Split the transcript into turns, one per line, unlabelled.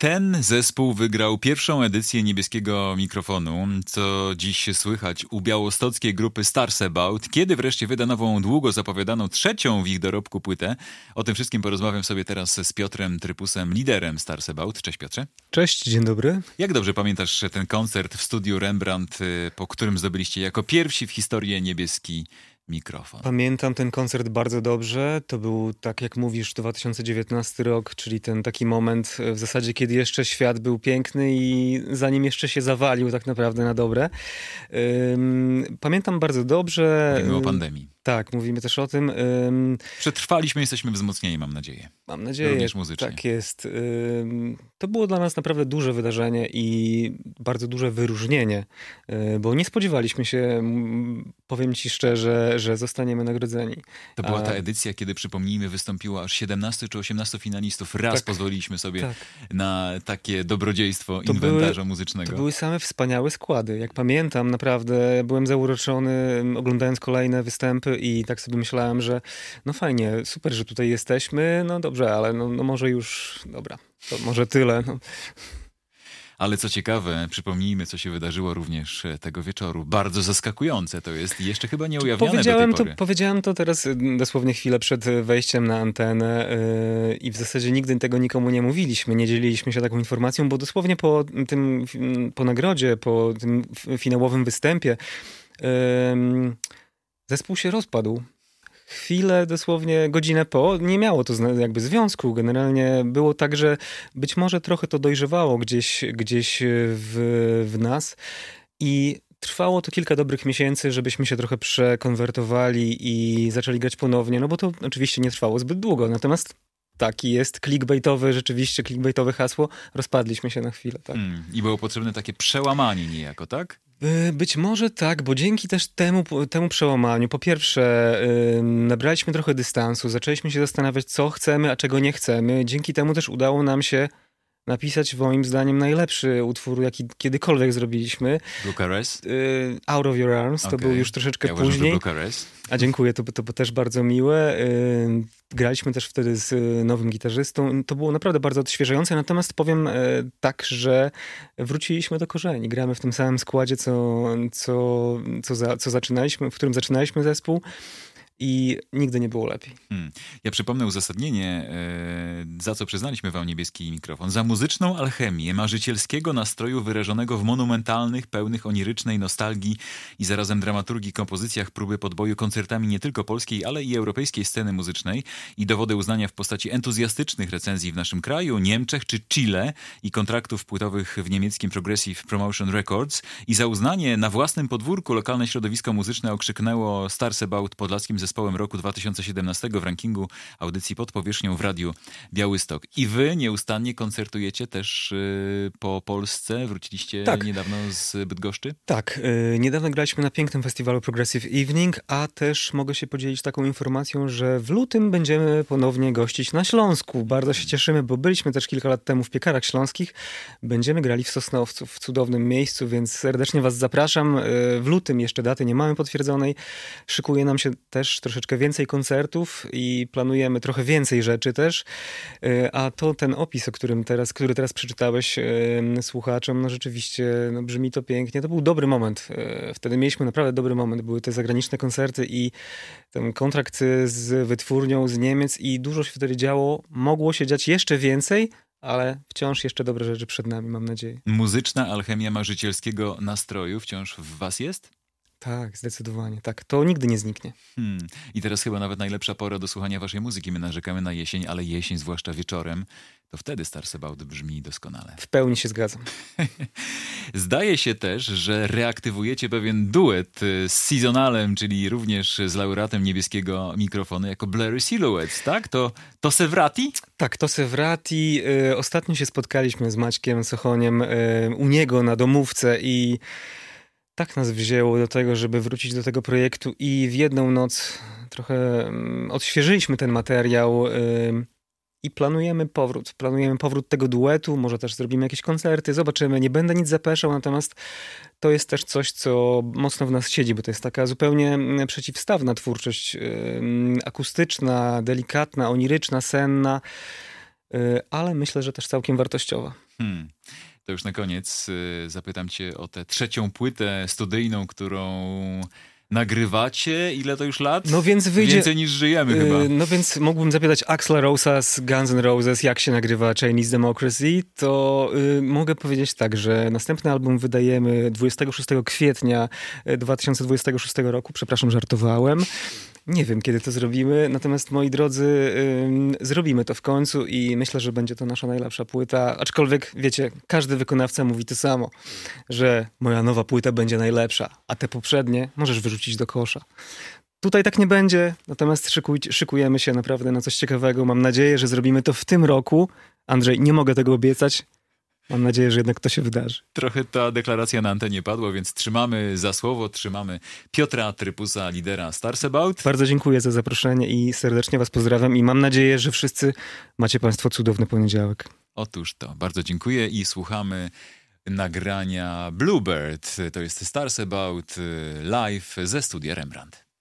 Ten zespół wygrał pierwszą edycję Niebieskiego Mikrofonu, co dziś słychać u białostockiej grupy Stars About. Kiedy wreszcie wyda nową, długo zapowiadaną, trzecią w ich dorobku płytę? O tym wszystkim porozmawiam sobie teraz z Piotrem Trypusem, liderem Stars About. Cześć Piotrze.
Cześć, dzień dobry.
Jak dobrze pamiętasz ten koncert w studiu Rembrandt, po którym zdobyliście jako pierwsi w historii Niebieski Mikrofon?
Pamiętam ten koncert bardzo dobrze. To był, tak jak mówisz, 2019 rok, czyli ten taki moment w zasadzie, kiedy jeszcze świat był piękny i zanim jeszcze się zawalił tak naprawdę na dobre. Pamiętam bardzo dobrze.
Mówimy o pandemii.
Tak, mówimy też o tym.
Przetrwaliśmy, jesteśmy wzmocnieni, mam nadzieję.
Mam nadzieję.
Również muzycznie.
Tak jest. To było dla nas naprawdę duże wydarzenie i bardzo duże wyróżnienie, bo nie spodziewaliśmy się, powiem ci szczerze, że zostaniemy nagrodzeni.
To była ta edycja, kiedy, przypomnijmy, wystąpiło aż 17 czy 18 finalistów. Raz pozwoliliśmy sobie na takie dobrodziejstwo inwentarza muzycznego.
To były same wspaniałe składy. Jak pamiętam, naprawdę byłem zauroczony, oglądając kolejne występy i tak sobie myślałem, że no fajnie, super, że tutaj jesteśmy, no dobrze, ale no może już, dobra, to może tyle. No.
Ale co ciekawe, przypomnijmy, co się wydarzyło również tego wieczoru. Bardzo zaskakujące to jest i jeszcze chyba nie ujawnione do tej pory.
Powiedziałem to teraz dosłownie chwilę przed wejściem na antenę i w zasadzie nigdy tego nikomu nie mówiliśmy, nie dzieliliśmy się taką informacją, bo dosłownie po nagrodzie, po tym finałowym występie zespół się rozpadł. Chwilę, dosłownie godzinę po, nie miało to jakby związku. Generalnie było tak, że być może trochę to dojrzewało gdzieś w nas i trwało to kilka dobrych miesięcy, żebyśmy się trochę przekonwertowali i zaczęli grać ponownie, no bo to oczywiście nie trwało zbyt długo. Natomiast taki jest rzeczywiście clickbaitowe hasło. Rozpadliśmy się na chwilę, tak.
I było potrzebne takie przełamanie niejako, tak?
Być może tak, bo dzięki też temu przełamaniu, po pierwsze nabraliśmy trochę dystansu, zaczęliśmy się zastanawiać, co chcemy, a czego nie chcemy. Dzięki temu też udało nam się napisać, moim zdaniem, najlepszy utwór, jaki kiedykolwiek zrobiliśmy.
Blue Caress?
Out of Your Arms, to był już troszeczkę później.
Blue Caress.
A dziękuję, to też bardzo miłe. Graliśmy też wtedy z nowym gitarzystą. To było naprawdę bardzo odświeżające, natomiast powiem tak, że wróciliśmy do korzeni. Gramy w tym samym składzie, co zaczynaliśmy, w którym zaczynaliśmy zespół. I nigdy nie było lepiej.
Ja przypomnę uzasadnienie, za co przyznaliśmy wam Niebieski Mikrofon. Za muzyczną alchemię marzycielskiego nastroju wyrażonego w monumentalnych, pełnych onirycznej nostalgii i zarazem dramaturgii kompozycjach próby podboju koncertami nie tylko polskiej, ale i europejskiej sceny muzycznej i dowody uznania w postaci entuzjastycznych recenzji w naszym kraju, Niemczech czy Chile i kontraktów płytowych w niemieckim Progressive Promotion Records i za uznanie na własnym podwórku lokalne środowisko muzyczne okrzyknęło Stars About podlaskim zespołem roku 2017 w rankingu audycji Pod Powierzchnią w Radiu Białystok. I wy nieustannie koncertujecie też po Polsce. Wróciliście niedawno z Bydgoszczy?
Tak. Niedawno graliśmy na pięknym festiwalu Progressive Evening, a też mogę się podzielić taką informacją, że w lutym będziemy ponownie gościć na Śląsku. Bardzo się cieszymy, bo byliśmy też kilka lat temu w Piekarach Śląskich. Będziemy grali w Sosnowcu, w cudownym miejscu, więc serdecznie was zapraszam. W lutym jeszcze daty nie mamy potwierdzonej. Szykuje nam się też troszeczkę więcej koncertów i planujemy trochę więcej rzeczy też, a to ten opis, który teraz przeczytałeś słuchaczom, no rzeczywiście brzmi to pięknie. To był dobry moment. Wtedy mieliśmy naprawdę dobry moment. Były te zagraniczne koncerty i ten kontrakt z wytwórnią z Niemiec i dużo się wtedy działo. Mogło się dziać jeszcze więcej, ale wciąż jeszcze dobre rzeczy przed nami, mam nadzieję.
Muzyczna alchemia marzycielskiego nastroju wciąż w was jest?
Tak, zdecydowanie. Tak, to nigdy nie zniknie.
I teraz chyba nawet najlepsza pora do słuchania waszej muzyki. My narzekamy na jesień, ale jesień, zwłaszcza wieczorem, to wtedy Stars About brzmi doskonale.
W pełni się zgadzam.
Zdaje się też, że reaktywujecie pewien duet z Seasonalem, czyli również z laureatem Niebieskiego Mikrofonu jako Blurry Silhouettes, tak? To Sevrati?
Tak, to Sevrati. Ostatnio się spotkaliśmy z Maćkiem Sochoniem u niego na domówce i tak nas wzięło do tego, żeby wrócić do tego projektu i w jedną noc trochę odświeżyliśmy ten materiał i planujemy powrót tego duetu, może też zrobimy jakieś koncerty, zobaczymy, nie będę nic zapeszał, natomiast to jest też coś, co mocno w nas siedzi, bo to jest taka zupełnie przeciwstawna twórczość, akustyczna, delikatna, oniryczna, senna. ale myślę, że też całkiem wartościowa.
To już na koniec zapytam cię o tę trzecią płytę studyjną, którą nagrywacie. Ile to już lat?
No więc wyjdzie...
Więcej niż żyjemy chyba.
No więc mógłbym zapytać Axla Rose'a z Guns N' Roses, jak się nagrywa Chinese Democracy, to mogę powiedzieć tak, że następny album wydajemy 26 kwietnia 2026 roku. Przepraszam, żartowałem. Nie wiem, kiedy to zrobimy, natomiast moi drodzy, zrobimy to w końcu i myślę, że będzie to nasza najlepsza płyta. Aczkolwiek, wiecie, każdy wykonawca mówi to samo, że moja nowa płyta będzie najlepsza, a te poprzednie możesz wyrzucić do kosza. Tutaj tak nie będzie, natomiast szykujemy się naprawdę na coś ciekawego. Mam nadzieję, że zrobimy to w tym roku. Andrzej, nie mogę tego obiecać. Mam nadzieję, że jednak to się wydarzy.
Trochę ta deklaracja na antenie padła, więc trzymamy za słowo, trzymamy Piotra Trypusa, lidera Stars About.
Bardzo dziękuję za zaproszenie i serdecznie was pozdrawiam i mam nadzieję, że wszyscy macie państwo cudowny poniedziałek.
Otóż to, bardzo dziękuję i słuchamy nagrania Bluebird. To jest Stars About live ze studia Rembrandt.